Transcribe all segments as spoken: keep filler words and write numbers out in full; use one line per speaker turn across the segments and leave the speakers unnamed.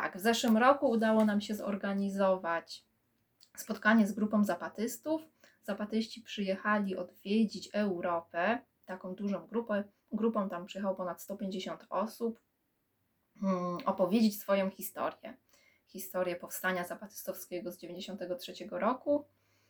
tak, w zeszłym roku udało nam się zorganizować spotkanie z grupą zapatystów. Zapatyści przyjechali odwiedzić Europę, taką dużą grupę. Grupą tam przyjechało ponad sto pięćdziesiąt osób, um, opowiedzieć swoją historię. Historię powstania zapatystowskiego z dziewięćdziesiątego trzeciego roku.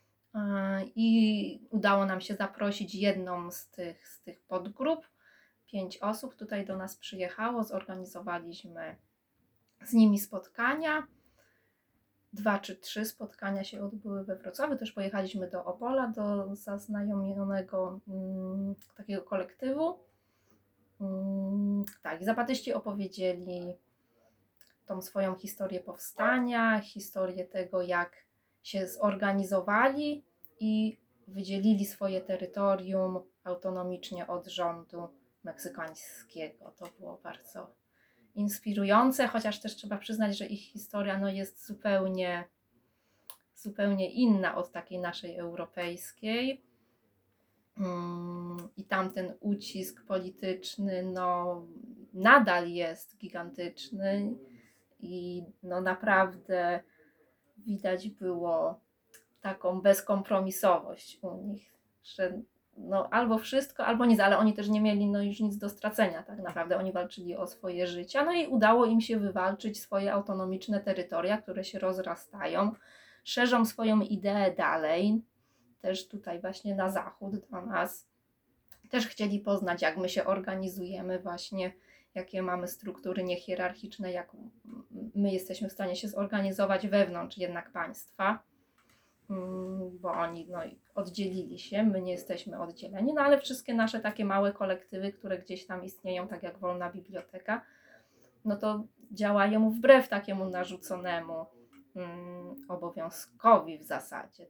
I udało nam się zaprosić jedną z tych, z tych podgrup. Pięć osób tutaj do nas przyjechało, zorganizowaliśmy z nimi spotkania. Dwa czy trzy spotkania się odbyły we Wrocławiu. Też pojechaliśmy do Opola, do zaznajomionego um, takiego kolektywu. Um, tak, zapatyści opowiedzieli tą swoją historię powstania, historię tego, jak się zorganizowali i wydzielili swoje terytorium autonomicznie od rządu meksykańskiego. To było bardzo inspirujące, chociaż też trzeba przyznać, że ich historia no, jest zupełnie, zupełnie inna od takiej naszej europejskiej. I tamten ucisk polityczny no, nadal jest gigantyczny i no, naprawdę widać było taką bezkompromisowość u nich, że no, albo wszystko, albo nic, ale oni też nie mieli no, już nic do stracenia tak naprawdę, oni walczyli o swoje życia, no i udało im się wywalczyć swoje autonomiczne terytoria, które się rozrastają, szerzą swoją ideę dalej, też tutaj właśnie na zachód do nas, też chcieli poznać, jak my się organizujemy właśnie, jakie mamy struktury niehierarchiczne, jak my jesteśmy w stanie się zorganizować wewnątrz jednak państwa, bo oni no, oddzielili się, my nie jesteśmy oddzieleni, no ale wszystkie nasze takie małe kolektywy, które gdzieś tam istnieją, tak jak Wolna Biblioteka, no to działają wbrew takiemu narzuconemu mm, obowiązkowi w zasadzie,